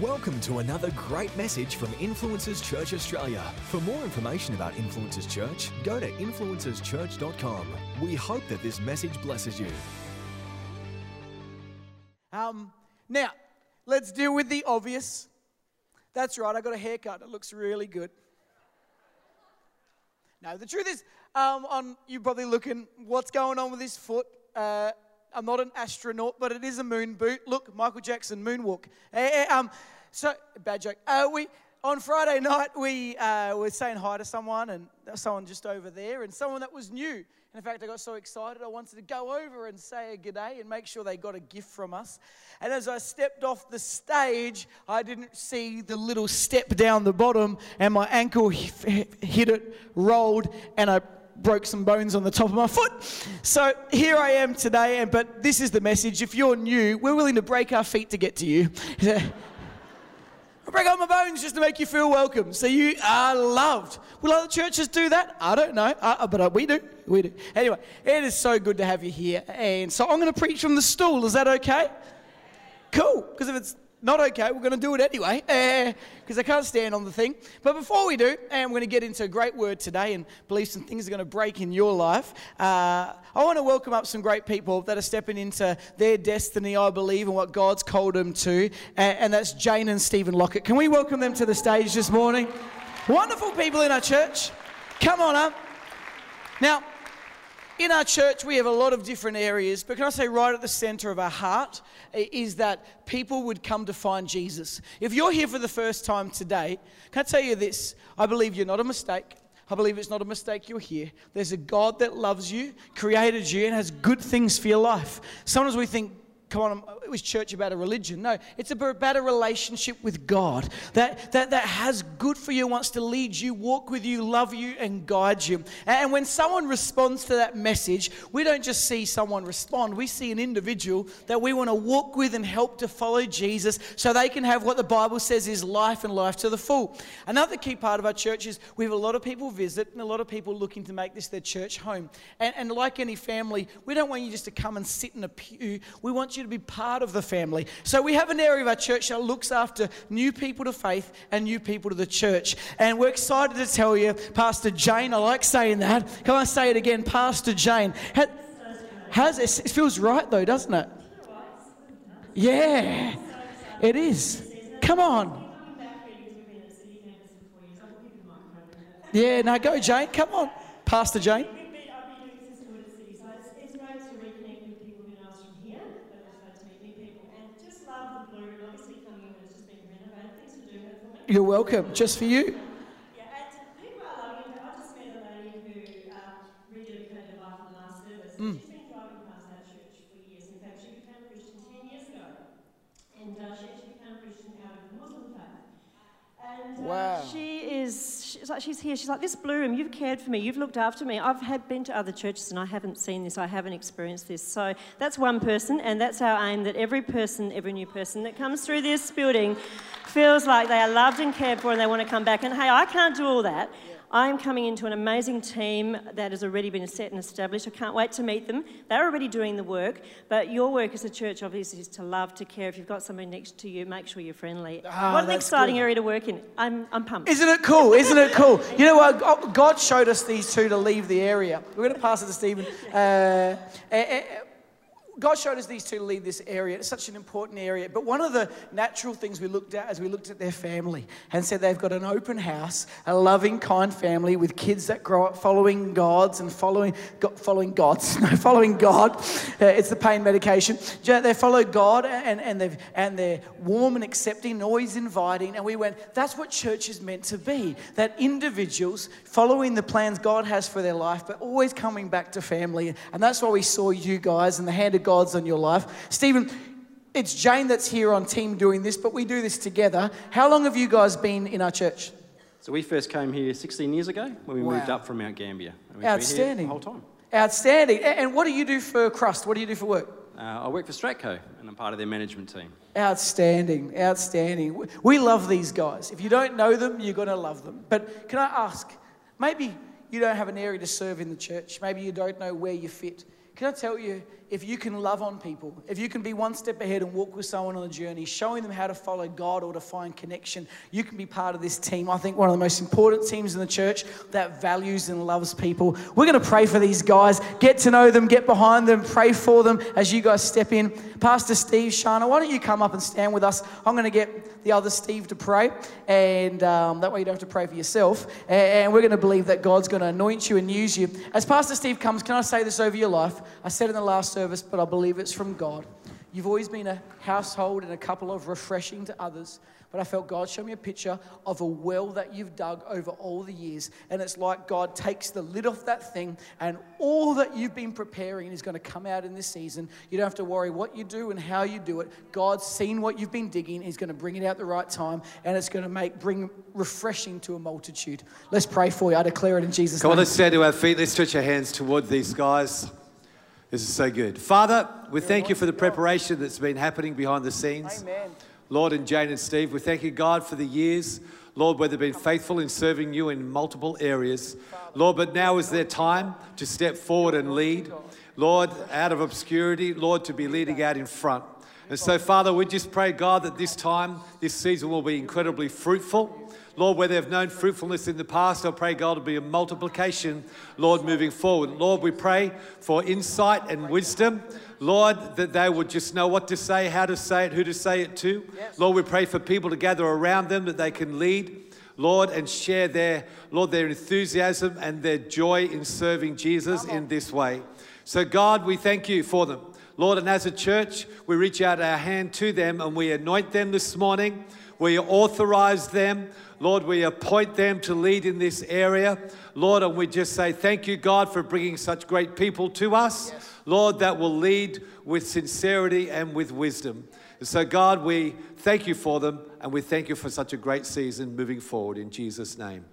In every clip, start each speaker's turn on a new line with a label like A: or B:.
A: Welcome to another great message from Influencers Church Australia. For more information about Influencers Church, go to influencerschurch.com. We hope that this message blesses you.
B: Now, let's deal with the obvious. That's right, I got a haircut. It looks really good. No, the truth is, you're probably looking, what's going on with this foot? I'm not an astronaut, but it is a moon boot. Look, Michael Jackson, moonwalk. So, bad joke. On Friday night, we were saying hi to someone, and someone just over there, and someone that was new. And in fact, I got so excited, I wanted to go over and say a g'day and make sure they got a gift from us. And as I stepped off the stage, I didn't see the little step down the bottom, and my ankle hit it, rolled, and I broke some bones on the top of my foot. So here I am today, but this is the message. If you're new, we're willing to break our feet to get to you. I break out my bones just to make you feel welcome. So you are loved. Will other churches do that? I don't know, but we do. We do. Anyway, it is so good to have you here. And so I'm going to preach from the stool. Is that okay? Cool, because if it's not okay, we're going to do it anyway, because I can't stand on the thing. But before we do, and we're going to get into a great word today and believe some things are going to break in your life, I want to welcome up some great people that are stepping into their destiny, I believe, and what God's called them to, and that's Jane and Stephen Lockett. Can we welcome them to the stage this morning? Wonderful people in our church. Come on up. Now, in our church, we have a lot of different areas, but can I say right at the center of our heart is that people would come to find Jesus. If you're here for the first time today, can I tell you this? I believe you're not a mistake. I believe it's not a mistake you're here. There's a God that loves you, created you, and has good things for your life. Sometimes we think, come on, it was church about a religion. No, it's about a relationship with God that has good for you, wants to lead you, walk with you, love you, and guide you. And when someone responds to that message, we don't just see someone respond. We see an individual that we want to walk with and help to follow Jesus so they can have what the Bible says is life and life to the full. Another key part of our church is we have a lot of people visit and a lot of people looking to make this their church home. And like any family, we don't want you just to come and sit in a pew. We want you to be part of the family. So we have an area of our church that looks after new people to faith and new people to the church. And we're excited to tell you, Pastor Jane, I like saying that. Can I say it again? Pastor Jane. It feels right though, doesn't it? Yeah, it is. Come on. Yeah, no, go Jane. Come on, Pastor Jane. You're welcome. Just for you.
C: Yeah, and people are loving it. I just met a lady who rededicated her life in the last service. She's been driving past our church for years. In fact, she became a Christian 10 years ago. And she actually became a Christian out of the Muslim faith. And
B: wow.
C: She's here. She's like, this blue room, you've cared for me. You've looked after me. I've been to other churches and I haven't seen this. I haven't experienced this. So that's one person, and that's our aim, that every new person that comes through this building feels like they are loved and cared for and they want to come back. And hey, I can't do all that. I'm coming into an amazing team that has already been set and established. I can't wait to meet them. They're already doing the work, but your work as a church obviously is to love, to care. If you've got somebody next to you, make sure you're friendly. What an exciting area to work in. I'm pumped.
B: Isn't it cool? Isn't it cool? You know what? God showed us these two to leave the area. We're going to pass it to Stephen. God showed us these two to leave this area. It's such an important area. But one of the natural things we looked at as we looked at their family and said they've got an open house, a loving, kind family with kids that grow up following God. It's the pain medication. They follow God and they're warm and accepting, always inviting. And we went, that's what church is meant to be. That individuals following the plans God has for their life, but always coming back to family. And that's why we saw you guys and the hand of God's on your life. Stephen, it's Jane that's here on team doing this, but we do this together. How long have you guys been in our church?
D: So we first came here 16 years ago when we moved up from Mount Gambier. And we've
B: Outstanding.
D: been here the whole time.
B: Outstanding. And what do you do for Crust? What do you do for work?
D: I work for Stratco and I'm part of their management team.
B: Outstanding. Outstanding. We love these guys. If you don't know them, you're going to love them. But can I ask, maybe you don't have an area to serve in the church. Maybe you don't know where you fit. Can I tell you, if you can love on people, if you can be one step ahead and walk with someone on a journey, showing them how to follow God or to find connection, you can be part of this team. I think one of the most important teams in the church that values and loves people. We're going to pray for these guys, get to know them, get behind them, pray for them as you guys step in. Pastor Steve, Shana, why don't you come up and stand with us? I'm going to get the other Steve to pray, and that way you don't have to pray for yourself. And we're going to believe that God's going to anoint you and use you. As Pastor Steve comes, can I say this over your life? I said in the last service, but I believe it's from God. You've always been a household and a couple of refreshing to others, but I felt God show me a picture of a well that you've dug over all the years, and it's like God takes the lid off that thing, and all that you've been preparing is going to come out in this season. You don't have to worry what you do and how you do it. God's seen what you've been digging. He's going to bring it out the right time, and it's going to bring refreshing to a multitude. Let's pray for you. I declare it in Jesus' name.
E: Come on, let's stand to our feet. Let's stretch our hands toward these guys. This is so good. Father, we thank you for the preparation that's been happening behind the scenes.
B: Amen.
E: Lord, and Jane and Steve, we thank you, God, for the years, Lord, where they've been faithful in serving you in multiple areas. Lord, but now is their time to step forward and lead. Lord, out of obscurity, Lord, to be leading out in front. And so, Father, we just pray, God, that this time, this season will be incredibly fruitful. Lord, where they've known fruitfulness in the past, I pray, God, will be a multiplication, Lord, moving forward. Lord, we pray for insight and wisdom. Lord, that they would just know what to say, how to say it, who to say it to. Yes. Lord, we pray for people to gather around them that they can lead, Lord, and share their enthusiasm and their joy in serving Jesus in this way. So, God, we thank you for them. Lord, and as a church, we reach out our hand to them and we anoint them this morning. We authorize them. Lord, we appoint them to lead in this area. Lord, and we just say thank you, God, for bringing such great people to us. Yes. Lord, that will lead with sincerity and with wisdom. And so, God, we thank you for them, and we thank you for such a great season moving forward in Jesus' name.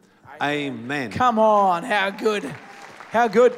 E: Amen.
B: Come on, how good. How good.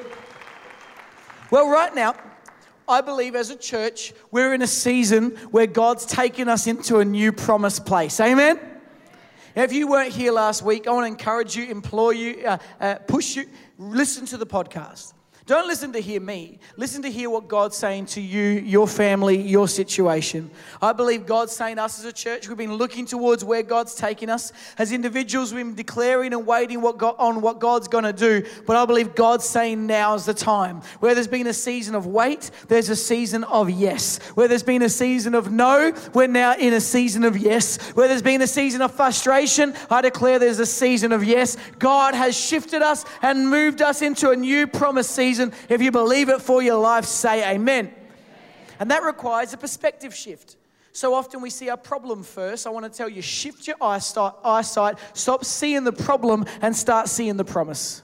B: Well, right now, I believe as a church, we're in a season where God's taken us into a new promised place. Amen? Now, if you weren't here last week, I want to encourage you, implore you, push you, listen to the podcast. Don't listen to hear me. Listen to hear what God's saying to you, your family, your situation. I believe God's saying to us as a church, we've been looking towards where God's taking us. As individuals, we've been declaring and waiting on what God's going to do. But I believe God's saying now's the time. Where there's been a season of wait, there's a season of yes. Where there's been a season of no, we're now in a season of yes. Where there's been a season of frustration, I declare there's a season of yes. God has shifted us and moved us into a new promised season. If you believe it for your life, say amen. Amen. And that requires a perspective shift. So often we see our problem first. I want to tell you, shift your eyesight, stop seeing the problem and start seeing the promise.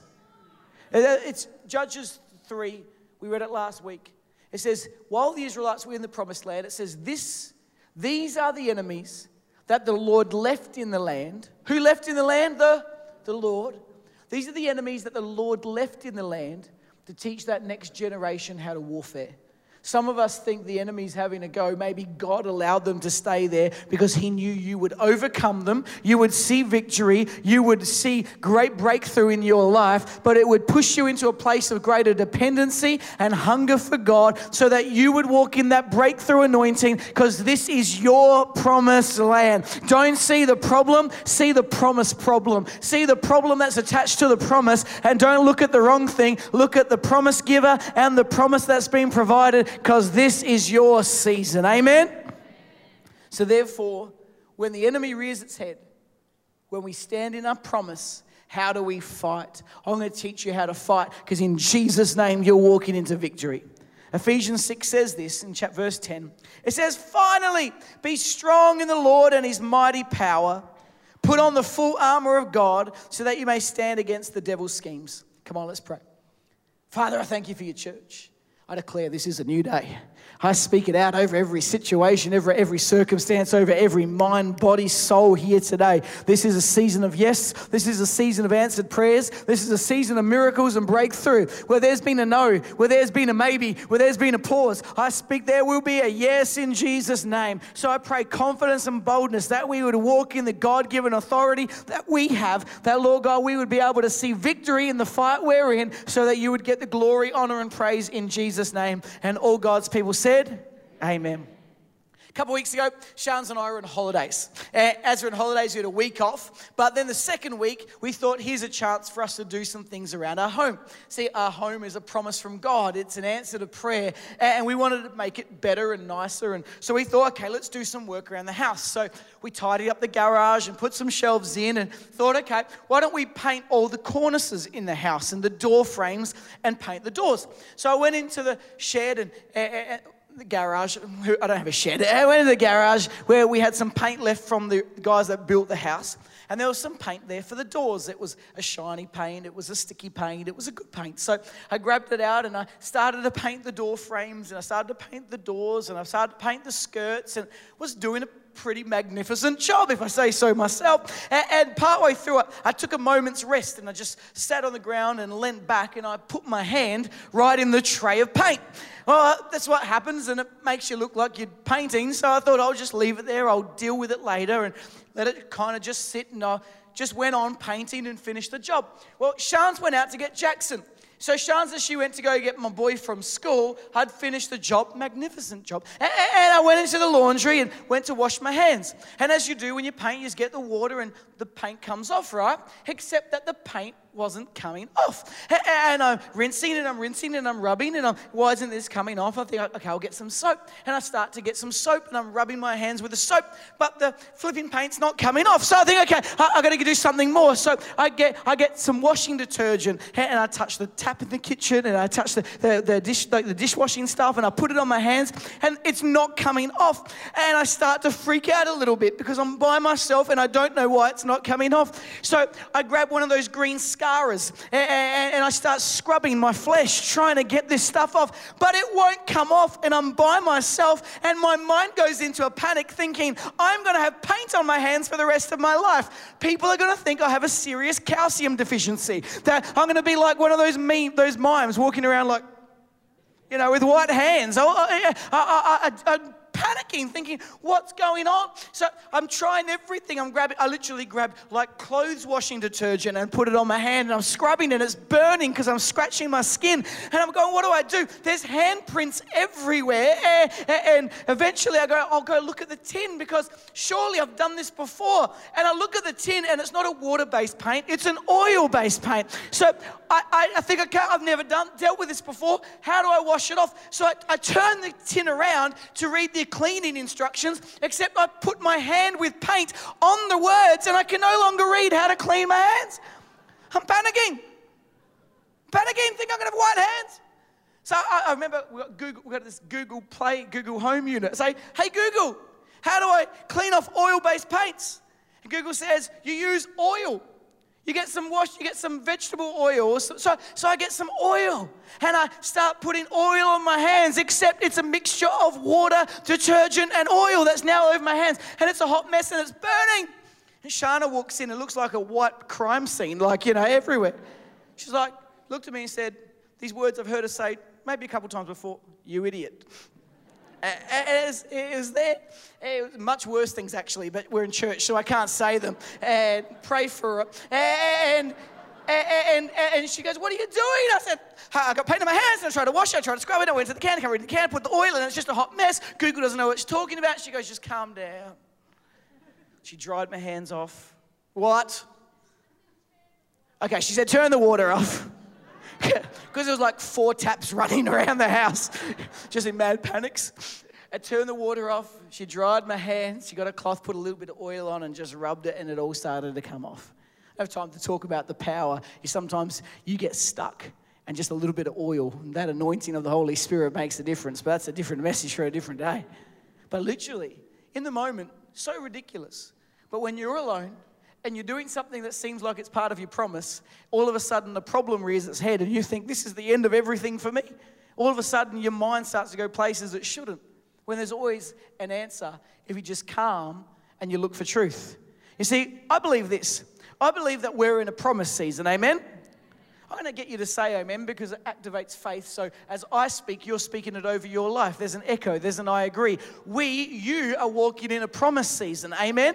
B: It's Judges 3. We read it last week. It says, while the Israelites were in the promised land, it says, these are the enemies that the Lord left in the land. Who left in the land? The Lord. These are the enemies that the Lord left in the land to teach that next generation how to warfare. Some of us think the enemy's having a go. Maybe God allowed them to stay there because he knew you would overcome them. You would see victory. You would see great breakthrough in your life, but it would push you into a place of greater dependency and hunger for God so that you would walk in that breakthrough anointing because this is your promised land. Don't see the problem, see the promised problem. See the problem that's attached to the promise and don't look at the wrong thing. Look at the promise giver and the promise that's been provided, because this is your season. Amen? So therefore, when the enemy rears its head, when we stand in our promise, how do we fight? I'm going to teach you how to fight, because in Jesus' name, you're walking into victory. Ephesians 6 says this in verse 10. It says, finally, be strong in the Lord and his mighty power. Put on the full armor of God so that you may stand against the devil's schemes. Come on, let's pray. Father, I thank you for your church. I declare this is a new day. I speak it out over every situation, every circumstance, over every mind, body, soul here today. This is a season of yes. This is a season of answered prayers. This is a season of miracles and breakthrough. Where there's been a no, where there's been a maybe, where there's been a pause, I speak there will be a yes in Jesus' name. So I pray confidence and boldness that we would walk in the God-given authority that we have, that, Lord God, we would be able to see victory in the fight we're in so that you would get the glory, honor, and praise in Jesus' name. And all God's people said, amen. A couple of weeks ago, Shans and I were on holidays. As we're on holidays, we had a week off. But then the second week, we thought, here's a chance for us to do some things around our home. See, our home is a promise from God. It's an answer to prayer. And we wanted to make it better and nicer. And so we thought, okay, let's do some work around the house. So we tidied up the garage and put some shelves in and thought, okay, why don't we paint all the cornices in the house and the door frames and paint the doors? So I went into the shed and the garage. I don't have a shed. I went into the garage where we had some paint left from the guys that built the house. And there was some paint there for the doors. It was a shiny paint. It was a sticky paint. It was a good paint. So I grabbed it out and I started to paint the door frames and I started to paint the doors and I started to paint the skirts and was doing a pretty magnificent job, if I say so myself. And partway through it, I took a moment's rest and I just sat on the ground and leant back and I put my hand right in the tray of paint. Well, that's what happens and it makes you look like you're painting. So I thought I'll just leave it there. I'll deal with it later and let it kind of just sit. And I just went on painting and finished the job. Well, Shans went out to get Jackson. So Shans, as she went to go get my boy from school, I'd finished the job, magnificent job. And I went into the laundry and went to wash my hands. And as you do when you paint, you just get the water and the paint comes off, right? Except that the paint wasn't coming off. And I'm rinsing and I'm rubbing and why isn't this coming off? I think, okay, I'll get some soap. And I start to get some soap and I'm rubbing my hands with the soap, but the flipping paint's not coming off. So I think, okay, I got to do something more. So I get some washing detergent and I touch the tap in the kitchen and I touch the dishwashing stuff and I put it on my hands and it's not coming off. And I start to freak out a little bit because I'm by myself and I don't know why it's not coming off. So I grab one of those green scars and I start scrubbing my flesh trying to get this stuff off, but it won't come off and I'm by myself and my mind goes into a panic thinking I'm going to have paint on my hands for the rest of my life. People are going to think I have a serious calcium deficiency, that I'm going to be like one of those mimes walking around like, you know, with white hands. I'm panicking, thinking, what's going on? So I'm trying everything. I literally grabbed like clothes washing detergent and put it on my hand and I'm scrubbing and it's burning because I'm scratching my skin. And I'm going, what do I do? There's handprints everywhere. And eventually I'll go look at the tin because surely I've done this before. And I look at the tin and it's not a water-based paint, it's an oil-based paint. So I think, okay, I've never dealt with this before. How do I wash it off? So I turn the tin around to read the cleaning instructions, except I put my hand with paint on the words and I can no longer read how to clean my hands. I'm panicking, think I'm going to have white hands. So I remember we got this Google Home unit. Say, hey Google, how do I clean off oil-based paints? And Google says, you use oil. You get some vegetable oil. So I get some oil and I start putting oil on my hands, except it's a mixture of water, detergent and oil that's now over my hands. And it's a hot mess and it's burning. And Shana walks in, it looks like a white crime scene, like, you know, everywhere. She's like, looked at me and said, these words I've heard her say maybe a couple times before, you idiot. It was there. It was much worse things actually, but we're in church, so I can't say them. And pray for it. And she goes, what are you doing? I said, I got paint on my hands and I tried to wash it, I tried to scrub it, I went to the can, I can't read the can, put the oil in, it's just a hot mess. Google doesn't know what she's talking about. She goes, just calm down. She dried my hands off. What? Okay, she said, turn the water off. Because there was like 4 taps running around the house, just in mad panics. I turned the water off. She dried my hands. She got a cloth, put a little bit of oil on and just rubbed it and it all started to come off. I have time to talk about the power. Sometimes you get stuck and just a little bit of oil, and that anointing of the Holy Spirit makes a difference, but that's a different message for a different day. But literally, in the moment, so ridiculous. But when you're alone, and you're doing something that seems like it's part of your promise, all of a sudden the problem rears its head and you think, this is the end of everything for me. all of a sudden your mind starts to go places it shouldn't, when there's always an answer if you just calm and you look for truth. You see, I believe this. I believe that we're in a promise season, amen? I'm going to get you to say amen because it activates faith. So as I speak, you're speaking it over your life. There's an echo, there's an I agree. You are walking in a promise season, amen?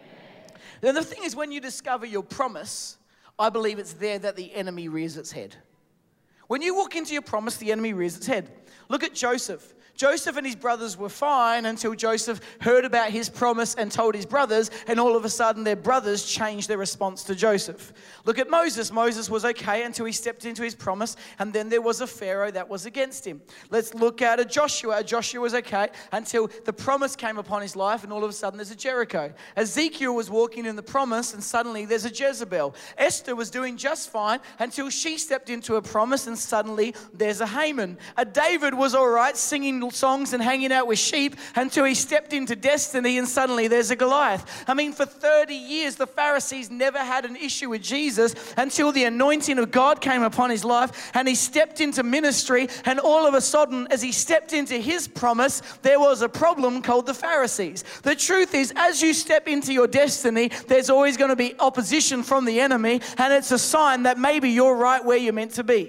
B: Then the thing is, when you discover your promise, I believe it's there that the enemy rears its head. When you walk into your promise, the enemy rears its head. Look at Joseph. Joseph and his brothers were fine until Joseph heard about his promise and told his brothers, and all of a sudden their brothers changed their response to Joseph. Look at Moses. Moses was okay until he stepped into his promise, and then there was a Pharaoh that was against him. Let's look at Joshua. Joshua was okay until the promise came upon his life, and all of a sudden there's a Jericho. Ezekiel was walking in the promise, and suddenly there's a Jezebel. Esther was doing just fine until she stepped into a promise, and suddenly there's a Haman. David was all right singing songs and hanging out with sheep until he stepped into destiny, and suddenly there's a Goliath. I mean, for 30 years, the Pharisees never had an issue with Jesus until the anointing of God came upon his life and he stepped into ministry, and all of a sudden, as he stepped into his promise, there was a problem called the Pharisees. The truth is, as you step into your destiny, there's always going to be opposition from the enemy, and it's a sign that maybe you're right where you're meant to be.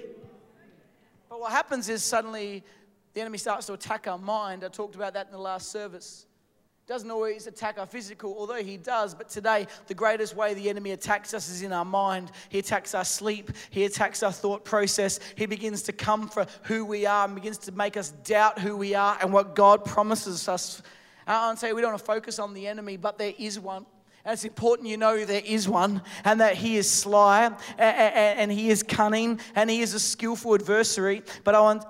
B: But what happens is suddenly the enemy starts to attack our mind. I talked about that in the last service. Doesn't always attack our physical, although he does. But today, the greatest way the enemy attacks us is in our mind. He attacks our sleep. He attacks our thought process. He begins to come for who we are and begins to make us doubt who we are and what God promises us. I want to say we don't want to focus on the enemy, but there is one. And it's important you know there is one, and that he is sly, and he is cunning, and he is a skillful adversary. But I want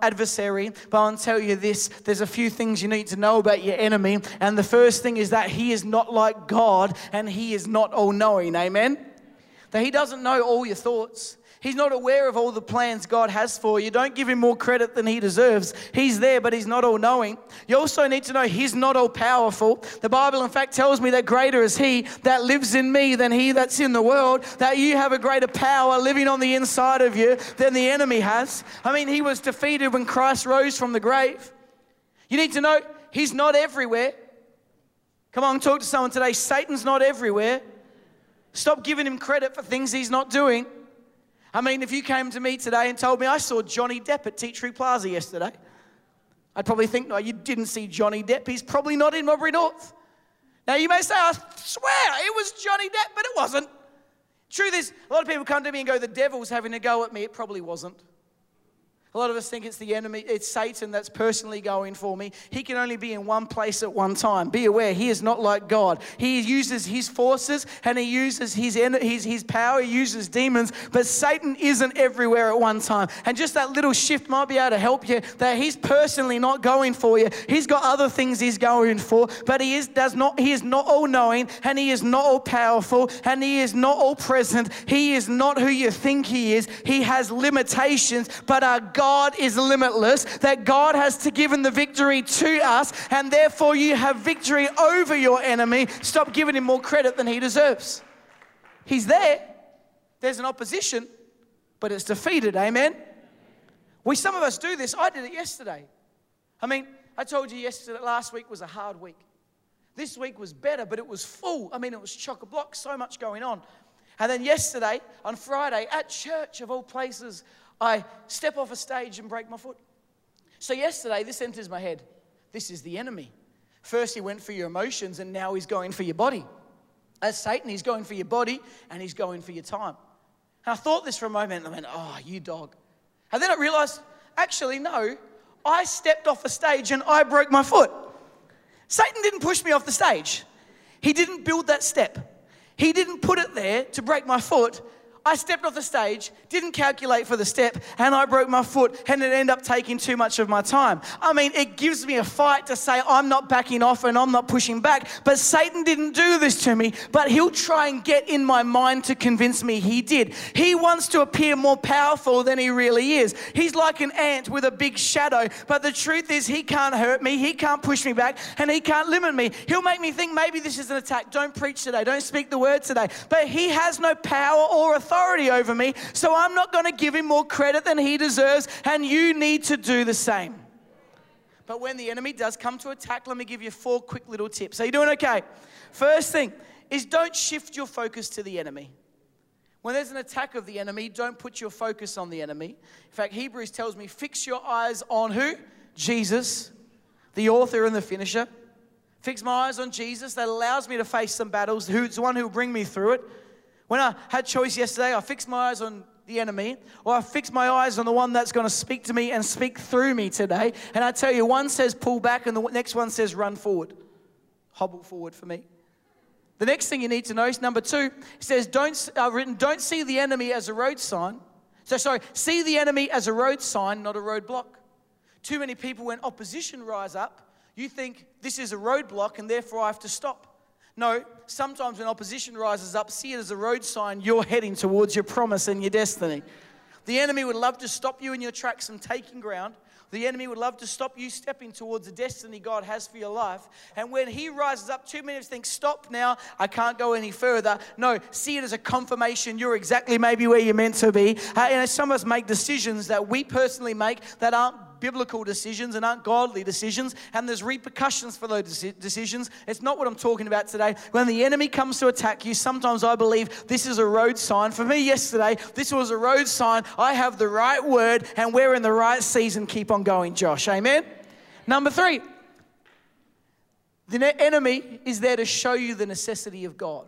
B: to tell you this. There's a few things you need to know about your enemy. And the first thing is that he is not like God, and he is not all-knowing. Amen? That he doesn't know all your thoughts. He's not aware of all the plans God has for you. Don't give him more credit than he deserves. He's there, but he's not all-knowing. You also need to know he's not all-powerful. The Bible, in fact, tells me that greater is he that lives in me than he that's in the world, that you have a greater power living on the inside of you than the enemy has. I mean, he was defeated when Christ rose from the grave. You need to know he's not everywhere. Come on, talk to someone today. Satan's not everywhere. Stop giving him credit for things he's not doing. I mean, if you came to me today and told me I saw Johnny Depp at Tea Tree Plaza yesterday, I'd probably think, no, you didn't see Johnny Depp. He's probably not in Mowbray North. Now, you may say, I swear it was Johnny Depp, but it wasn't. Truth is, a lot of people come to me and go, the devil's having a go at me. It probably wasn't. A lot of us think it's the enemy, it's Satan that's personally going for me. He can only be in one place at one time. Be aware, he is not like God. He uses his forces and he uses his power, he uses demons, but Satan isn't everywhere at one time. And just that little shift might be able to help you, that he's personally not going for you. He's got other things he's going for, but he is not all-knowing, and he is not all-powerful, and he is not all-present. He is not who you think he is. He has limitations, but our God is limitless, that God has given the victory to us, and therefore you have victory over your enemy. Stop giving him more credit than he deserves. He's there. There's an opposition, but it's defeated. Amen? Some of us do this. I did it yesterday. I mean, I told you last week was a hard week. This week was better, but it was full. I mean, it was chock-a-block, so much going on. And then yesterday, on Friday, at church of all places, I step off a stage and break my foot. So yesterday, this enters my head. This is the enemy. First, he went for your emotions, and now he's going for your body. As Satan, he's going for your body, and he's going for your time. And I thought this for a moment, and I went, oh, you dog. And then I realized, actually, no, I stepped off a stage and I broke my foot. Satan didn't push me off the stage. He didn't build that step. He didn't put it there to break my foot. I stepped off the stage, didn't calculate for the step, and I broke my foot, and it ended up taking too much of my time. I mean, it gives me a fight to say I'm not backing off and I'm not pushing back, but Satan didn't do this to me, but he'll try and get in my mind to convince me he did. He wants to appear more powerful than he really is. He's like an ant with a big shadow, but the truth is he can't hurt me, he can't push me back, and he can't limit me. He'll make me think maybe this is an attack. Don't preach today, don't speak the word today, but he has no power or authority authority over me, so I'm not going to give him more credit than he deserves, and you need to do the same. But when the enemy does come to attack, let me give you 4 quick little tips. Are you doing okay? First thing is don't shift your focus to the enemy. When there's an attack of the enemy, don't put your focus on the enemy. In fact, Hebrews tells me, fix your eyes on who? Jesus, the author and the finisher. Fix my eyes on Jesus. That allows me to face some battles. Who's the one who will bring me through it? When I had choice yesterday, I fixed my eyes on the enemy, or I fix my eyes on the one that's going to speak to me and speak through me today. And I tell you, one says pull back and the next one says run forward. Hobble forward for me. The next thing you need to know is number 2. It says don't see the enemy as a road sign. See the enemy as a road sign, not a roadblock. Too many people, when opposition rise up, you think this is a roadblock and therefore I have to stop. No, sometimes when opposition rises up, see it as a road sign. You're heading towards your promise and your destiny. The enemy would love to stop you in your tracks from taking ground. The enemy would love to stop you stepping towards the destiny God has for your life. And when he rises up, too many of us think, stop now, I can't go any further. No, see it as a confirmation you're exactly maybe where you're meant to be. And some of us make decisions that we personally make that aren't biblical decisions and aren't godly decisions, and there's repercussions for those decisions. It's not what I'm talking about today. When the enemy comes to attack you, sometimes I believe this is a road sign. For me yesterday, this was a road sign. I have the right word and we're in the right season. Keep on going, Josh. Amen? Number 3, the enemy is there to show you the necessity of God.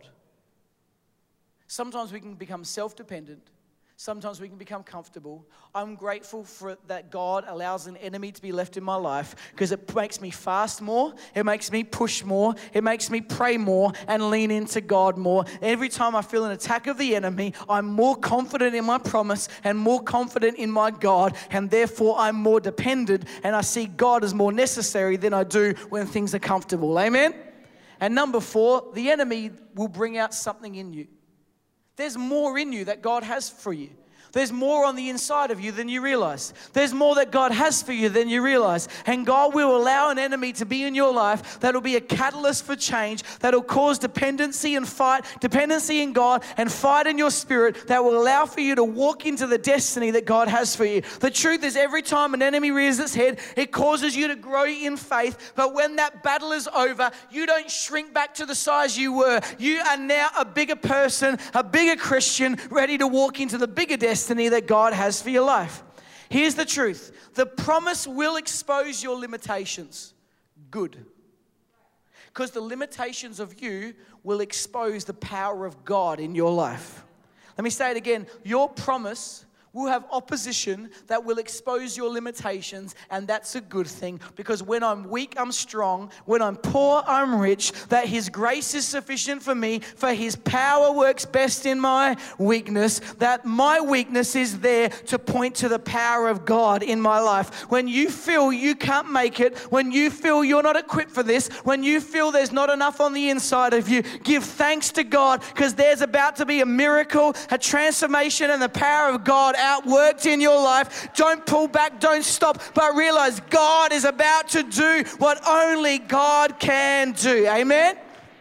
B: Sometimes we can become self-dependent. Sometimes we can become comfortable. I'm grateful for that God allows an enemy to be left in my life because it makes me fast more, it makes me push more, it makes me pray more and lean into God more. Every time I feel an attack of the enemy, I'm more confident in my promise and more confident in my God, and therefore I'm more dependent and I see God as more necessary than I do when things are comfortable. Amen? And number 4, the enemy will bring out something in you. There's more in you that God has for you. There's more on the inside of you than you realize. There's more that God has for you than you realize. And God will allow an enemy to be in your life that'll be a catalyst for change, that'll cause dependency and fight, dependency in God and fight in your spirit that will allow for you to walk into the destiny that God has for you. The truth is, every time an enemy rears its head, it causes you to grow in faith. But when that battle is over, you don't shrink back to the size you were. You are now a bigger person, a bigger Christian, ready to walk into the bigger destiny that God has for your life. Here's the truth. The promise will expose your limitations. Good. Because the limitations of you will expose the power of God in your life. Let me say it again. Your promise will have opposition that will expose your limitations, and that's a good thing, because when I'm weak, I'm strong. When I'm poor, I'm rich. That His grace is sufficient for me, for His power works best in my weakness. That my weakness is there to point to the power of God in my life. When you feel you can't make it, when you feel you're not equipped for this, when you feel there's not enough on the inside of you, give thanks to God, because there's about to be a miracle, a transformation, and the power of God outworked in your life. Don't pull back, don't stop, but realize God is about to do what only God can do. Amen?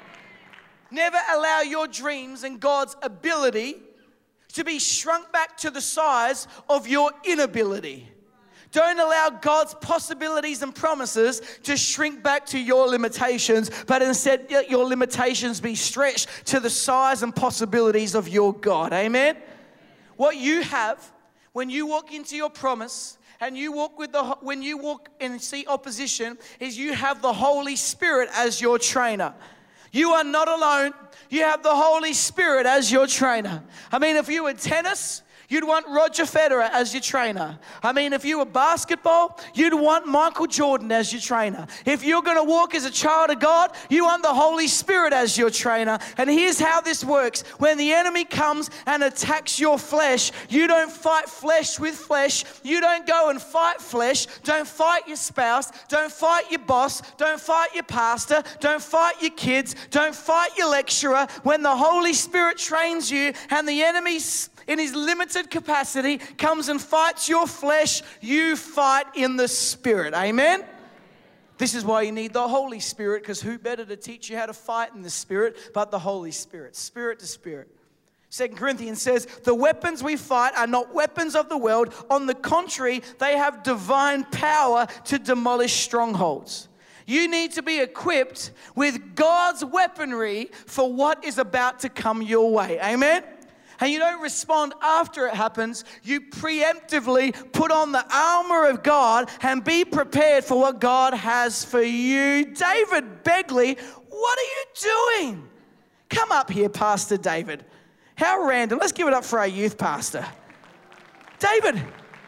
B: Never allow your dreams and God's ability to be shrunk back to the size of your inability. Don't allow God's possibilities and promises to shrink back to your limitations, but instead let your limitations be stretched to the size and possibilities of your God. Amen? What you have when you walk into your promise and you walk when you walk and see opposition is you have the Holy Spirit as your trainer. You are not alone. You have the Holy Spirit as your trainer. I mean, if you were tennis, you'd want Roger Federer as your trainer. I mean, if you were basketball, you'd want Michael Jordan as your trainer. If you're going to walk as a child of God, you want the Holy Spirit as your trainer. And here's how this works. When the enemy comes and attacks your flesh, you don't fight flesh with flesh. You don't go and fight flesh. Don't fight your spouse. Don't fight your boss. Don't fight your pastor. Don't fight your kids. Don't fight your lecturer. When the Holy Spirit trains you and the enemy's in his limited capacity comes and fights your flesh, you fight in the Spirit. Amen? This is why you need the Holy Spirit, because who better to teach you how to fight in the Spirit but the Holy Spirit, spirit to spirit. 2 Corinthians says, the weapons we fight are not weapons of the world. On the contrary, they have divine power to demolish strongholds. You need to be equipped with God's weaponry for what is about to come your way. Amen? And you don't respond after it happens. You preemptively put on the armor of God and be prepared for what God has for you. David Begley, what are you doing? Come up here, Pastor David. How random. Let's give it up for our youth pastor. David.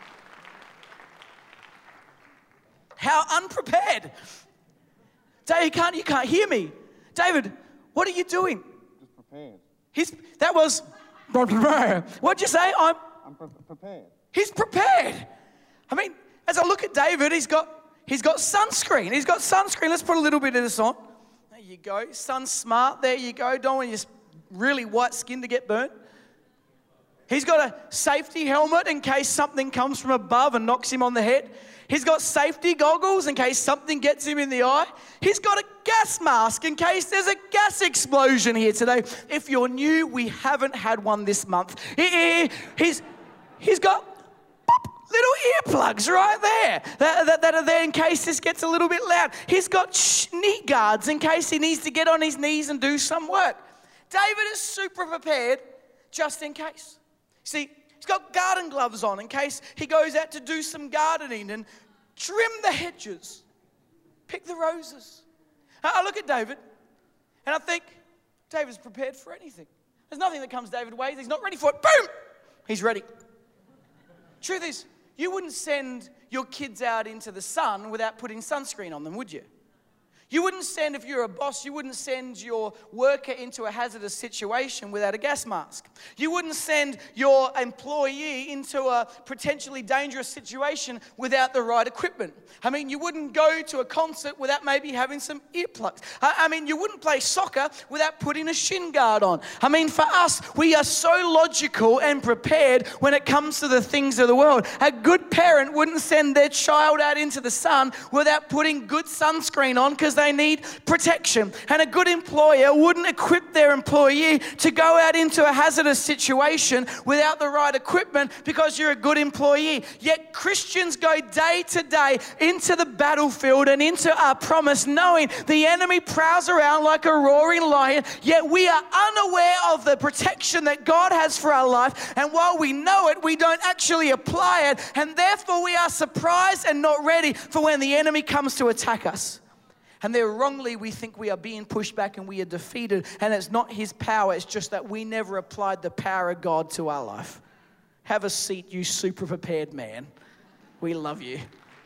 B: How unprepared. David, you can't hear me. David, what are you doing?
F: Just prepared.
B: That was, what'd you say? I'm
F: prepared.
B: He's prepared. I mean, as I look at David, he's got sunscreen. He's got sunscreen. Let's put a little bit of this on. There you go. Sun smart. There you go. Don't want your really white skin to get burnt. He's got a safety helmet in case something comes from above and knocks him on the head. He's got safety goggles in case something gets him in the eye. He's got a gas mask in case there's a gas explosion here today. If you're new, we haven't had one this month. He's got little earplugs right there that are there in case this gets a little bit loud. He's got knee guards in case he needs to get on his knees and do some work. David is super prepared just in case. See, he's got garden gloves on in case he goes out to do some gardening and trim the hedges, pick the roses. I look at David and I think David's prepared for anything. There's nothing that comes David's way. He's not ready for it. Boom! He's ready. Truth is, you wouldn't send your kids out into the sun without putting sunscreen on them, would you? You wouldn't send, if you're a boss, you wouldn't send your worker into a hazardous situation without a gas mask. You wouldn't send your employee into a potentially dangerous situation without the right equipment. I mean, you wouldn't go to a concert without maybe having some earplugs. I mean, you wouldn't play soccer without putting a shin guard on. I mean, for us, we are so logical and prepared when it comes to the things of the world. A good parent wouldn't send their child out into the sun without putting good sunscreen on because they need protection. And a good employer wouldn't equip their employee to go out into a hazardous situation without the right equipment because you're a good employee. Yet Christians go day to day into the battlefield and into our promise knowing the enemy prowls around like a roaring lion, yet we are unaware of the protection that God has for our life. And while we know it, we don't actually apply it. And therefore we are surprised and not ready for when the enemy comes to attack us. And there wrongly we think we are being pushed back and we are defeated. And it's not his power, it's just that we never applied the power of God to our life. Have a seat, you super prepared man. We love you.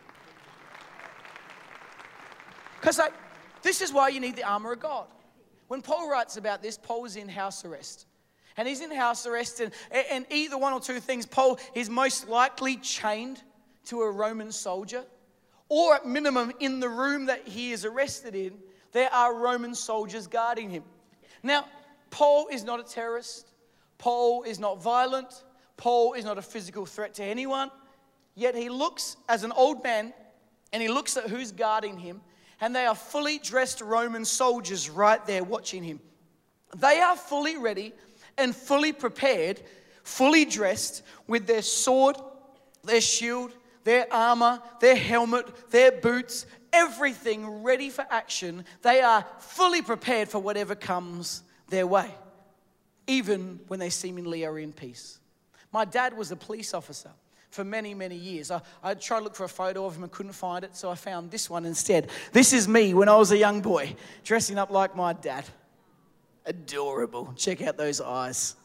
B: Because this is why you need the armor of God. When Paul writes about this, Paul is in house arrest. And he's in house arrest and either one or two things. Paul is most likely chained to a Roman soldier. Or at minimum, in the room that he is arrested in, there are Roman soldiers guarding him. Now, Paul is not a terrorist. Paul is not violent. Paul is not a physical threat to anyone. Yet he looks as an old man and he looks at who's guarding him, and they are fully dressed Roman soldiers right there watching him. They are fully ready and fully prepared, fully dressed with their sword, their shield, their armor, their helmet, their boots, everything ready for action. They are fully prepared for whatever comes their way, even when they seemingly are in peace. My dad was a police officer for many, many years. I tried to look for a photo of him and couldn't find it, so I found this one instead. This is me when I was a young boy, dressing up like my dad. Adorable. Check out those eyes.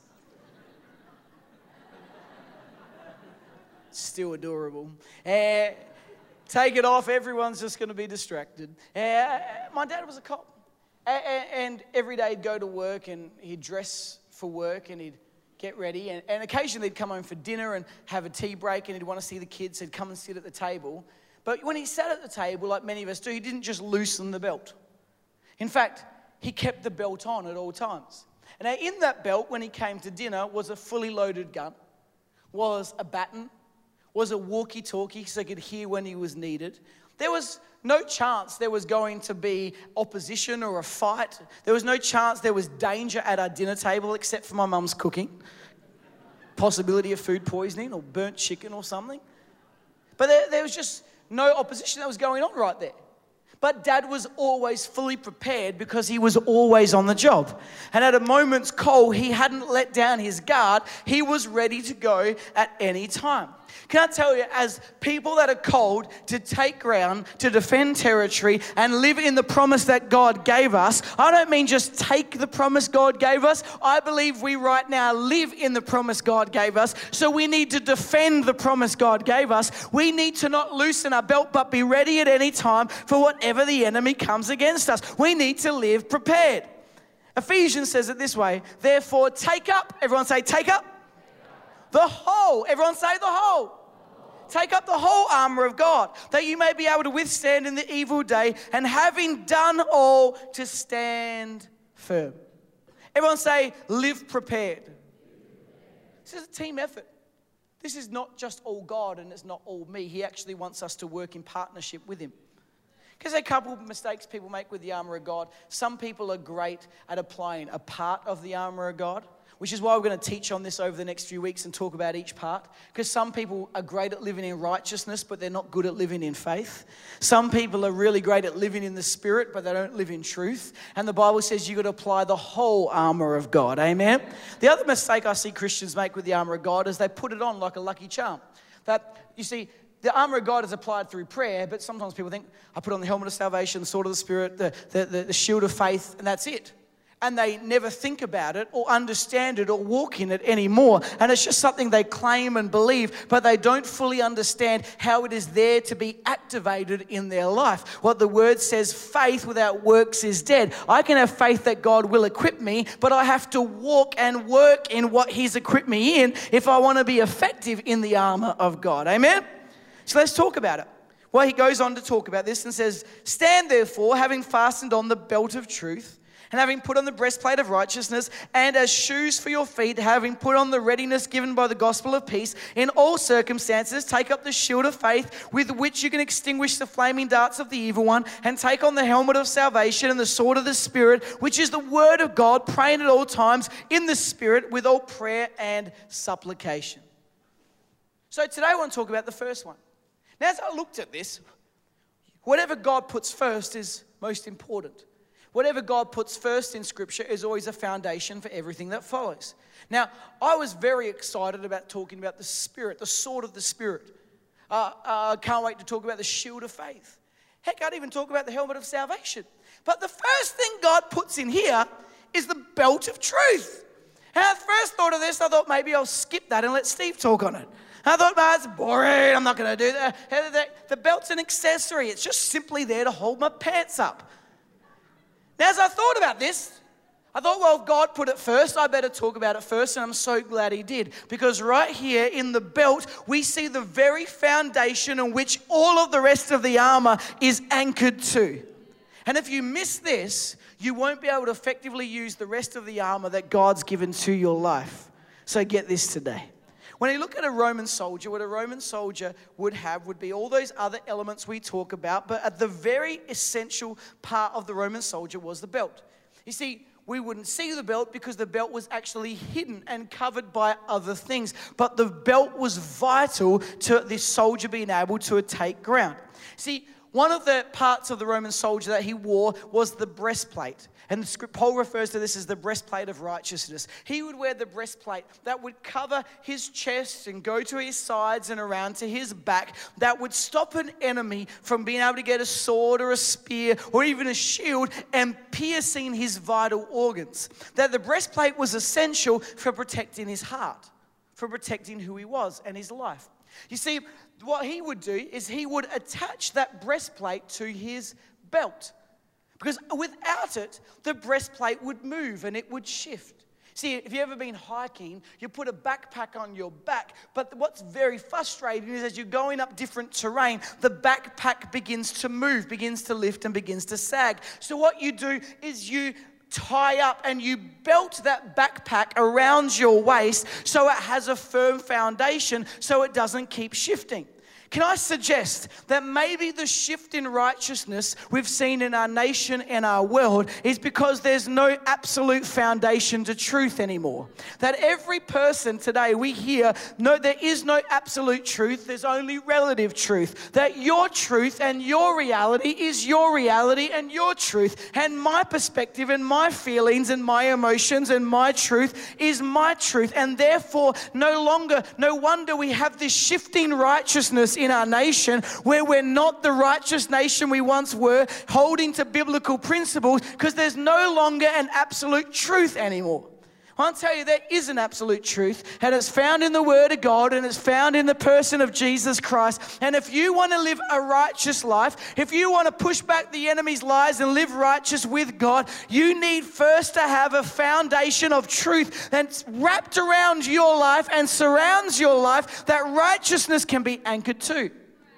B: Still adorable. Take it off, everyone's just going to be distracted. My dad was a cop. And every day he'd go to work and he'd dress for work and he'd get ready. And occasionally he'd come home for dinner and have a tea break and he'd want to see the kids. So he'd come and sit at the table. But when he sat at the table, like many of us do, he didn't just loosen the belt. In fact, he kept the belt on at all times. And in that belt, when he came to dinner, was a fully loaded gun, was a baton, was a walkie-talkie so he could hear when he was needed. There was no chance there was going to be opposition or a fight. There was no chance there was danger at our dinner table except for my mum's cooking. Possibility of food poisoning or burnt chicken or something. But there was just no opposition that was going on right there. But Dad was always fully prepared because he was always on the job. And at a moment's call, he hadn't let down his guard. He was ready to go at any time. Can I tell you, as people that are called to take ground, to defend territory, and live in the promise that God gave us, I don't mean just take the promise God gave us. I believe we right now live in the promise God gave us. So we need to defend the promise God gave us. We need to not loosen our belt, but be ready at any time for whatever the enemy comes against us. We need to live prepared. Ephesians says it this way, therefore take up, everyone say take up. The whole, everyone say the whole. Take up the whole armor of God, that you may be able to withstand in the evil day, and having done all, to stand firm. Everyone say, live prepared. This is a team effort. This is not just all God and it's not all me. He actually wants us to work in partnership with him. Because there are a couple of mistakes people make with the armor of God. Some people are great at applying a part of the armor of God, which is why we're going to teach on this over the next few weeks and talk about each part. Because some people are great at living in righteousness, but they're not good at living in faith. Some people are really great at living in the Spirit, but they don't live in truth. And the Bible says you've got to apply the whole armor of God. Amen? The other mistake I see Christians make with the armor of God is they put it on like a lucky charm. That, you see, the armor of God is applied through prayer, but sometimes people think, I put on the helmet of salvation, the sword of the Spirit, the shield of faith, and that's it. And they never think about it or understand it or walk in it anymore. And it's just something they claim and believe, but they don't fully understand how it is there to be activated in their life. What the word says, faith without works is dead. I can have faith that God will equip me, but I have to walk and work in what he's equipped me in if I want to be effective in the armor of God. Amen? So let's talk about it. Well, he goes on to talk about this and says, stand therefore, having fastened on the belt of truth, and having put on the breastplate of righteousness, and as shoes for your feet, having put on the readiness given by the gospel of peace, in all circumstances, take up the shield of faith, with which you can extinguish the flaming darts of the evil one, and take on the helmet of salvation and the sword of the Spirit, which is the word of God, praying at all times in the Spirit with all prayer and supplication. So today I want to talk about the first one. Now, as I looked at this, whatever God puts first is most important. Whatever God puts first in Scripture is always a foundation for everything that follows. Now, I was very excited about talking about the Spirit, the sword of the Spirit. I can't wait to talk about the shield of faith. Heck, I'd even talk about the helmet of salvation. But the first thing God puts in here is the belt of truth. And I first thought of this, I thought maybe I'll skip that and let Steve talk on it. I thought, it's boring, I'm not going to do that. The belt's an accessory. It's just simply there to hold my pants up. Now, as I thought about this, I thought, well, if God put it first, I better talk about it first, and I'm so glad he did. Because right here in the belt, we see the very foundation on which all of the rest of the armor is anchored to. And if you miss this, you won't be able to effectively use the rest of the armor that God's given to your life. So get this today. When you look at a Roman soldier, what a Roman soldier would have would be all those other elements we talk about, but at the very essential part of the Roman soldier was the belt. You see, we wouldn't see the belt because the belt was actually hidden and covered by other things, but the belt was vital to this soldier being able to take ground. See, one of the parts of the Roman soldier that he wore was the breastplate. And Paul refers to this as the breastplate of righteousness. He would wear the breastplate that would cover his chest and go to his sides and around to his back, that would stop an enemy from being able to get a sword or a spear or even a shield and piercing his vital organs. That the breastplate was essential for protecting his heart, for protecting who he was and his life. You see, what he would do is he would attach that breastplate to his belt. Because without it, the breastplate would move and it would shift. See, if you've ever been hiking, you put a backpack on your back, but what's very frustrating is as you're going up different terrain, the backpack begins to move, begins to lift and begins to sag. So what you do is you tie up and you belt that backpack around your waist so it has a firm foundation so it doesn't keep shifting. Can I suggest that maybe the shift in righteousness we've seen in our nation and our world is because there's no absolute foundation to truth anymore? That every person today we hear, no, there is no absolute truth, there's only relative truth. That your truth and your reality is your reality and your truth. And my perspective and my feelings and my emotions and my truth is my truth. And therefore, no wonder we have this shifting righteousness in our nation where we're not the righteous nation we once were, holding to biblical principles, because there's no longer an absolute truth anymore. I'll tell you, there is an absolute truth, and it's found in the Word of God, and it's found in the person of Jesus Christ. And if you want to live a righteous life, if you want to push back the enemy's lies and live righteous with God, you need first to have a foundation of truth that's wrapped around your life and surrounds your life that righteousness can be anchored to.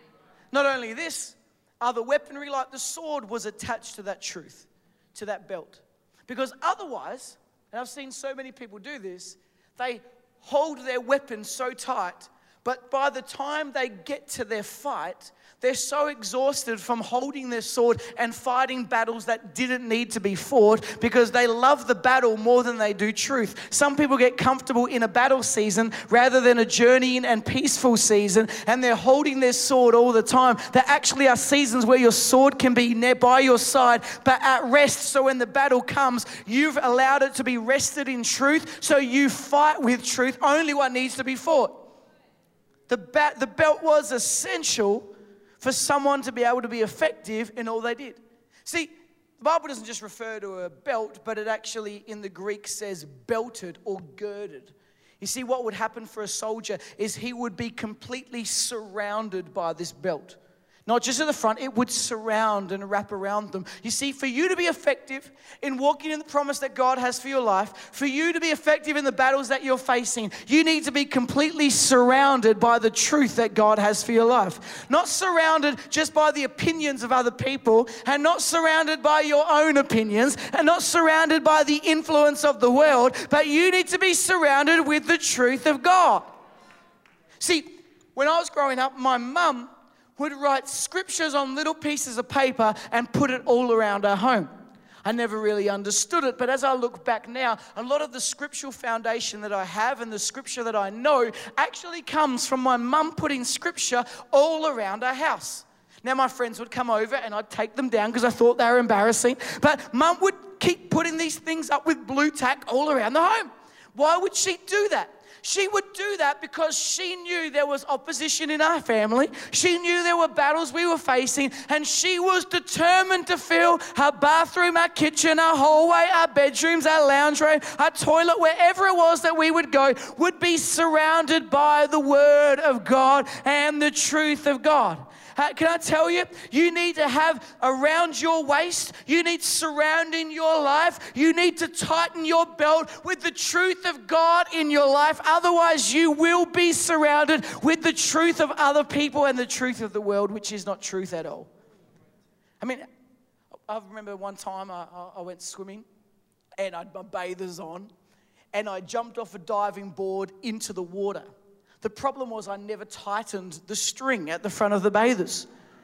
B: Not only this, other weaponry like the sword was attached to that truth, to that belt. Because otherwise, and I've seen so many people do this, they hold their weapon so tight, but by the time they get to their fight, they're so exhausted from holding their sword and fighting battles that didn't need to be fought because they love the battle more than they do truth. Some people get comfortable in a battle season rather than a journeying and peaceful season, and they're holding their sword all the time. There actually are seasons where your sword can be by your side, but at rest, so when the battle comes, you've allowed it to be rested in truth, so you fight with truth, only what needs to be fought. The belt was essential for someone to be able to be effective in all they did. See, the Bible doesn't just refer to a belt, but it actually in the Greek says belted or girded. You see, what would happen for a soldier is he would be completely surrounded by this belt. Not just at the front, it would surround and wrap around them. You see, for you to be effective in walking in the promise that God has for your life, for you to be effective in the battles that you're facing, you need to be completely surrounded by the truth that God has for your life. Not surrounded just by the opinions of other people, and not surrounded by your own opinions, and not surrounded by the influence of the world, but you need to be surrounded with the truth of God. See, when I was growing up, my mum would write scriptures on little pieces of paper and put it all around our home. I never really understood it, but as I look back now, a lot of the scriptural foundation that I have and the scripture that I know actually comes from my mum putting scripture all around our house. Now my friends would come over and I'd take them down because I thought they were embarrassing, but mum would keep putting these things up with blue tack all around the home. Why would she do that? She would do that because she knew there was opposition in our family. She knew there were battles we were facing, and she was determined to fill her bathroom, our kitchen, our hallway, our bedrooms, our lounge room, our toilet, wherever it was that we would go, would be surrounded by the Word of God and the truth of God. Can I tell you, you need to have around your waist, you need surrounding your life, you need to tighten your belt with the truth of God in your life. Otherwise, you will be surrounded with the truth of other people and the truth of the world, which is not truth at all. I mean, I remember one time I went swimming and I had my bathers on and I jumped off a diving board into the water. The problem was I never tightened the string at the front of the bathers.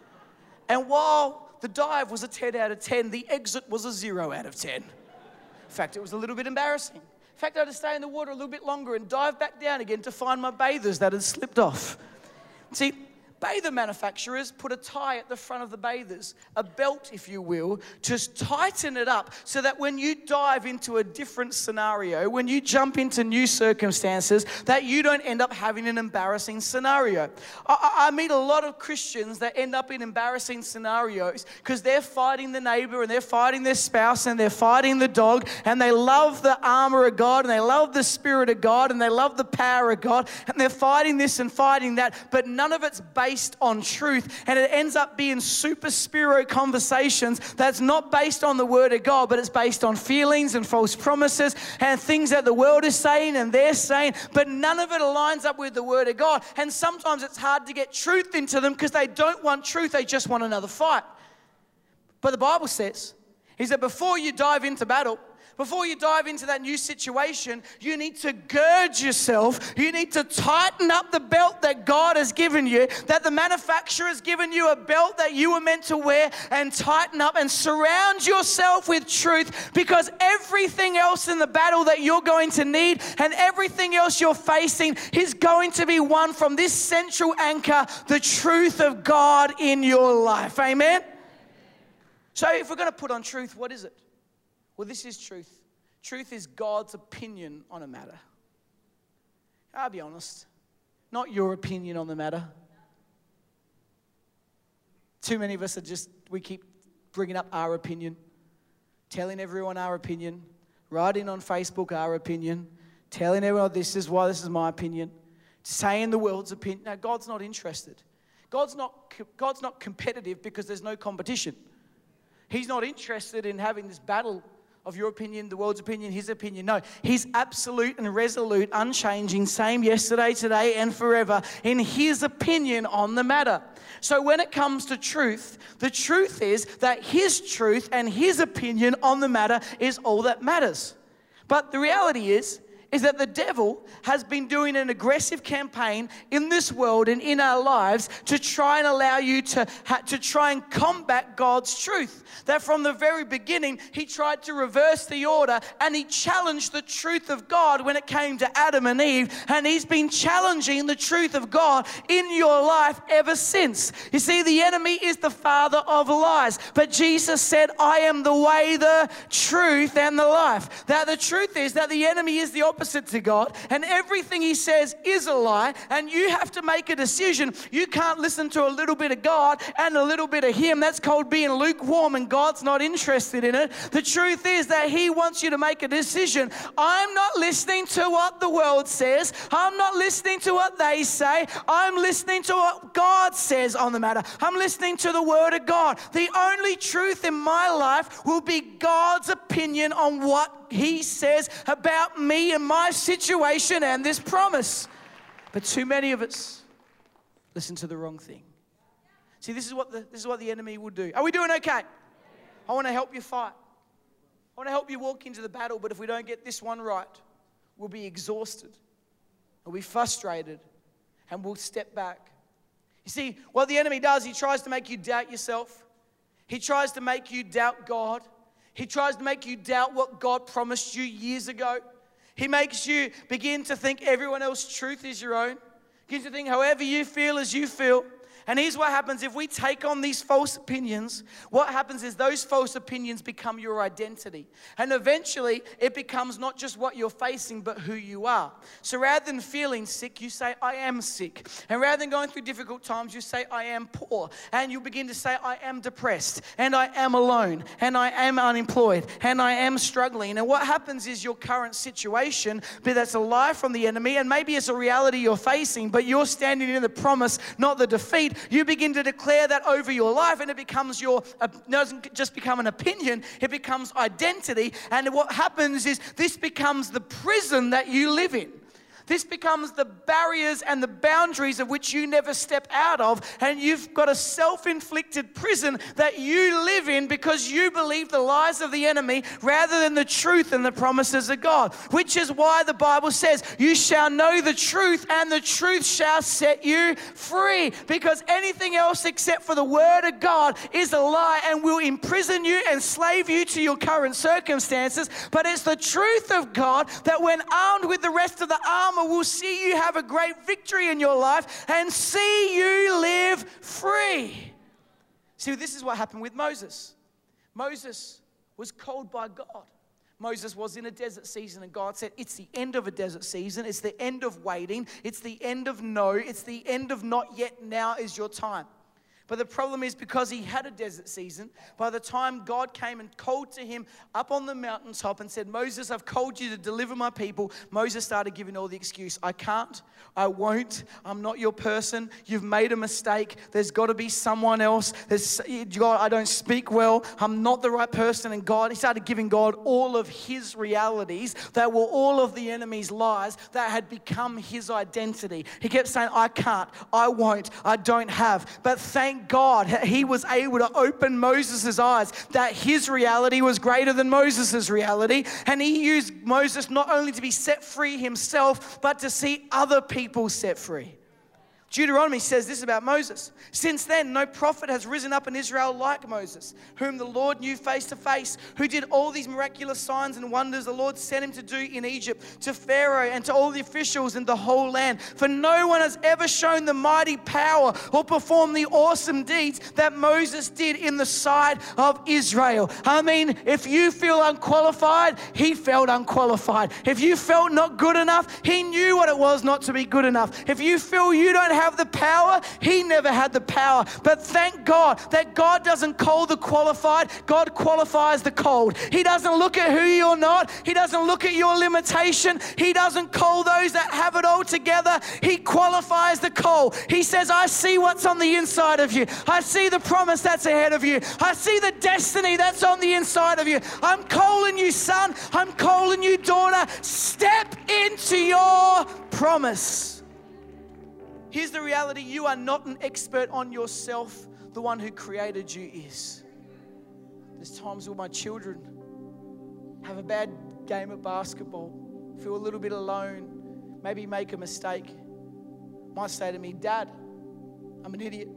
B: And while the dive was a 10 out of 10, the exit was a 0 out of 10. In fact, it was a little bit embarrassing. In fact, I had to stay in the water a little bit longer and dive back down again to find my bathers that had slipped off. See, bather manufacturers put a tie at the front of the bathers, a belt, if you will, to tighten it up so that when you dive into a different scenario, when you jump into new circumstances, that you don't end up having an embarrassing scenario. I meet a lot of Christians that end up in embarrassing scenarios because they're fighting the neighbor and they're fighting their spouse and they're fighting the dog, and they love the armor of God and they love the Spirit of God and they love the power of God, and they're fighting this and fighting that, but none of it's based on truth, and it ends up being super spiro conversations that's not based on the Word of God, but it's based on feelings and false promises and things that the world is saying and they're saying, but none of it aligns up with the Word of God. And sometimes it's hard to get truth into them because they don't want truth, they just want another fight. But the Bible says is that before you dive into battle, Before you dive into that new situation, you need to gird yourself. You need to tighten up the belt that God has given you, that the manufacturer has given you a belt that you were meant to wear, and tighten up and surround yourself with truth, because everything else in the battle that you're going to need and everything else you're facing is going to be won from this central anchor, the truth of God in your life. Amen? So if we're going to put on truth, what is it? Well, this is truth. Truth is God's opinion on a matter. I'll be honest, not your opinion on the matter. Too many of us we keep bringing up our opinion, telling everyone our opinion, writing on Facebook our opinion, telling everyone this is my opinion, saying the world's opinion. No, God's not interested. God's not competitive because there's no competition. He's not interested in having this battle of your opinion, the world's opinion, his opinion. No, he's absolute and resolute, unchanging, same yesterday, today, and forever in his opinion on the matter. So when it comes to truth, the truth is that his truth and his opinion on the matter is all that matters. But the reality is that the devil has been doing an aggressive campaign in this world and in our lives to try and allow you to try and combat God's truth. That from the very beginning, he tried to reverse the order, and he challenged the truth of God when it came to Adam and Eve, and he's been challenging the truth of God in your life ever since. You see, the enemy is the father of lies, but Jesus said, I am the way, the truth, and the life. That the truth is that the enemy is the opposite to God, and everything he says is a lie, and you have to make a decision. You can't listen to a little bit of God and a little bit of him. That's called being lukewarm, and God's not interested in it. The truth is that he wants you to make a decision. I'm not listening to what the world says. I'm not listening to what they say. I'm listening to what God says on the matter. I'm listening to the word of God. The only truth in my life will be God's opinion on what he says about me and my situation and this promise. But too many of us listen to the wrong thing. See, this is what the enemy will do. Are we doing okay? I want to help you fight. I want to help you walk into the battle, but if we don't get this one right, we'll be exhausted, we'll be frustrated, and we'll step back. You see, what the enemy does, he tries to make you doubt yourself. He tries to make you doubt God. He tries to make you doubt what God promised you years ago. He makes you begin to think everyone else's truth is your own. Begin to think however you feel as you feel. And here's what happens if we take on these false opinions. What happens is those false opinions become your identity. And eventually, it becomes not just what you're facing, but who you are. So rather than feeling sick, you say, I am sick. And rather than going through difficult times, you say, I am poor. And you begin to say, I am depressed. And I am alone. And I am unemployed. And I am struggling. And what happens is your current situation, but that's a lie from the enemy. And maybe it's a reality you're facing, but you're standing in the promise, not the defeat. You begin to declare that over your life, and it becomes doesn't just become an opinion, it becomes identity. And what happens is this becomes the prison that you live in. This becomes the barriers and the boundaries of which you never step out of, and you've got a self-inflicted prison that you live in because you believe the lies of the enemy rather than the truth and the promises of God, which is why the Bible says, you shall know the truth and the truth shall set you free, because anything else except for the word of God is a lie and will imprison you and slave you to your current circumstances. But it's the truth of God that when armed with the rest of the armor will see you have a great victory in your life and see you live free. See, this is what happened with Moses. Moses was called by God. Moses was in a desert season, and God said, it's the end of a desert season. It's the end of waiting. It's the end of no. It's the end of not yet. Now is your time. But the problem is, because he had a desert season, by the time God came and called to him up on the mountaintop and said, Moses, I've called you to deliver my people, Moses started giving all the excuse. I can't, I won't, I'm not your person, you've made a mistake, there's got to be someone else, God, I don't speak well, I'm not the right person. And God, he started giving God all of his realities that were all of the enemy's lies that had become his identity. He kept saying, I can't, I won't, I don't have. But thank thank God he was able to open Moses' eyes, that his reality was greater than Moses' reality. And he used Moses not only to be set free himself, but to see other people set free. Deuteronomy says this about Moses. Since then, no prophet has risen up in Israel like Moses, whom the Lord knew face to face, who did all these miraculous signs and wonders the Lord sent him to do in Egypt, to Pharaoh and to all the officials in the whole land. For no one has ever shown the mighty power or performed the awesome deeds that Moses did in the sight of Israel. I mean, if you feel unqualified, he felt unqualified. If you felt not good enough, he knew what it was not to be good enough. If you feel you don't have the power, he never had the power. But thank God that God doesn't call the qualified, God qualifies the called. He doesn't look at who you're not. He doesn't look at your limitation. He doesn't call those that have it all together. He qualifies the call. He says, I see what's on the inside of you. I see the promise that's ahead of you. I see the destiny that's on the inside of you. I'm calling you, son. I'm calling you, daughter. Step into your promise. Here's the reality. You are not an expert on yourself. The one who created you is. There's times where my children have a bad game of basketball, feel a little bit alone, maybe make a mistake. Might say to me, Dad, I'm an idiot.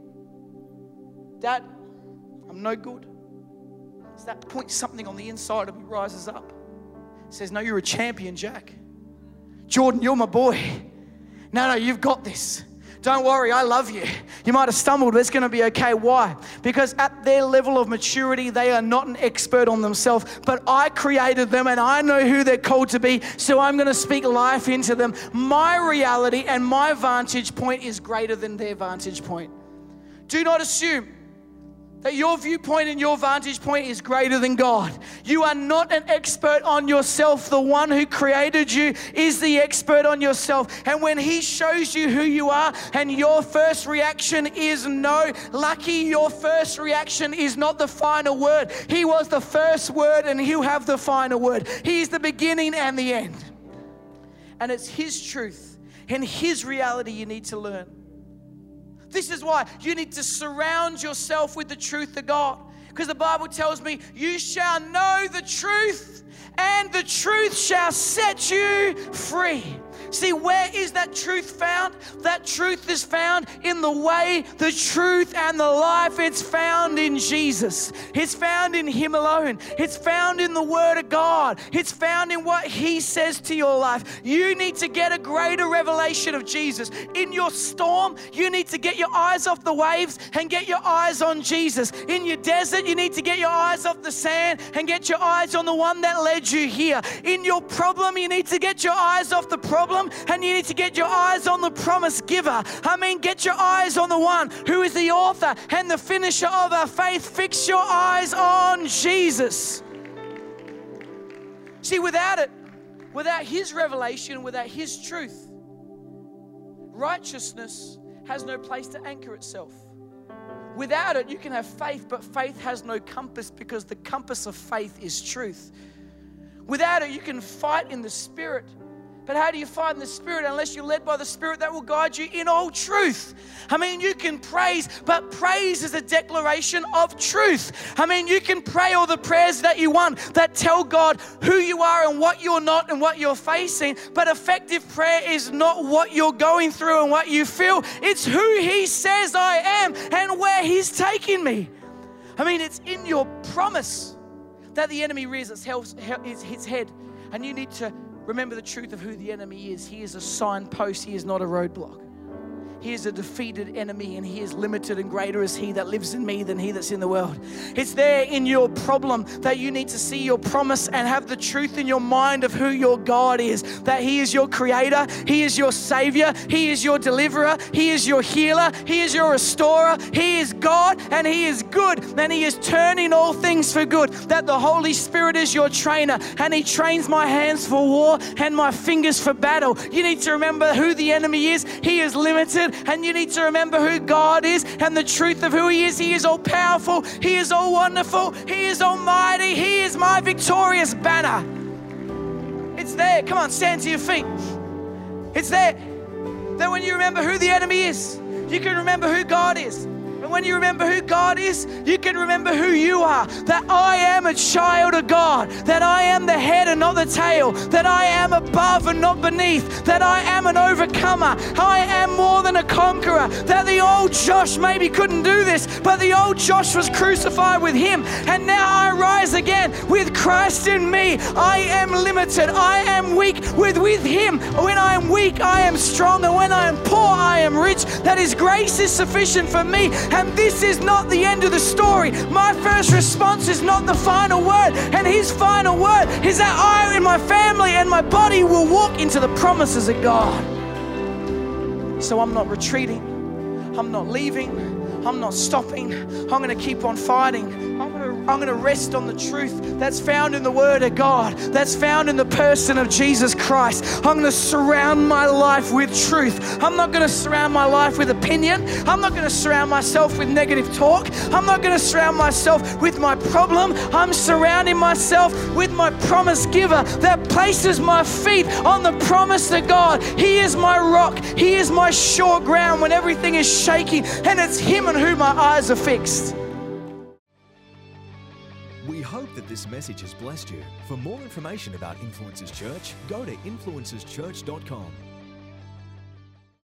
B: Dad, I'm no good. It's that point something on the inside of me rises up. It says, no, you're a champion, Jack. Jordan, you're my boy. No, you've got this. Don't worry, I love you. You might have stumbled, but it's going to be okay. Why? Because at their level of maturity, they are not an expert on themselves, but I created them and I know who they're called to be, so I'm going to speak life into them. My reality and my vantage point is greater than their vantage point. Do not assume that your viewpoint and your vantage point is greater than God. You are not an expert on yourself. The one who created you is the expert on yourself. And when he shows you who you are and your first reaction is no, lucky your first reaction is not the final word. He was the first word and he'll have the final word. He's the beginning and the end. And it's his truth and his reality you need to learn. This is why you need to surround yourself with the truth of God. Because the Bible tells me, you shall know the truth, and the truth shall set you free. See, where is that truth found? That truth is found in the way, the truth, and the life. It's found in Jesus. It's found in him alone. It's found in the Word of God. It's found in what he says to your life. You need to get a greater revelation of Jesus. In your storm, you need to get your eyes off the waves and get your eyes on Jesus. In your desert, you need to get your eyes off the sand and get your eyes on the one that led you here. In your problem, you need to get your eyes off the problem and you need to get your eyes on the promise giver. Get your eyes on the one who is the author and the finisher of our faith. Fix your eyes on Jesus. See, without his revelation, without his truth, righteousness has no place to anchor itself. Without it, you can have faith, but faith has no compass because the compass of faith is truth. Without it, you can fight in the Spirit. But how do you fight in the Spirit unless you're led by the Spirit that will guide you in all truth? You can praise, but praise is a declaration of truth. You can pray all the prayers that you want that tell God who you are and what you're not and what you're facing. But effective prayer is not what you're going through and what you feel. It's who he says I am and where he's taking me. It's in your promise that the enemy rears its head. And you need to remember the truth of who the enemy is. He is a signpost. He is not a roadblock. He is a defeated enemy, and he is limited, and greater is he that lives in me than he that's in the world. It's there in your problem that you need to see your promise and have the truth in your mind of who your God is, that he is your creator, he is your savior, he is your deliverer, he is your healer, he is your restorer, he is God and he is good, and he is turning all things for good, that the Holy Spirit is your trainer and he trains my hands for war and my fingers for battle. You need to remember who the enemy is. He is limited. And you need to remember who God is and the truth of who he is. He is all powerful. He is all wonderful. He is almighty. He is my victorious banner. It's there. Come on, stand to your feet. It's there. That when you remember who the enemy is, you can remember who God is. And And when you remember who God is, you can remember who you are. That I am a child of God. That I am the head and not the tail. That I am above and not beneath. That I am an overcomer. I am more than a conqueror. That the old Josh maybe couldn't do this, but the old Josh was crucified with him. And now I rise again with Christ in me. I am limited. I am weak with him. When I am weak, I am strong. And when I am poor, I am rich. That his grace is sufficient for me. And this is not the end of the story. My first response is not the final word. And his final word is that I and my family and my body will walk into the promises of God. So I'm not retreating. I'm not leaving. I'm not stopping. I'm going to keep on fighting. I'm going to rest on the truth that's found in the Word of God, that's found in the person of Jesus Christ. I'm going to surround my life with truth. I'm not going to surround my life with opinion. I'm not going to surround myself with negative talk. I'm not going to surround myself with my problem. I'm surrounding myself with my promise giver that places my feet on the promise of God. He is my rock. He is my sure ground when everything is shaking, and it's Him on whom my eyes are fixed.
A: We hope that this message has blessed you. For more information about Influencers Church, go to influencerschurch.com.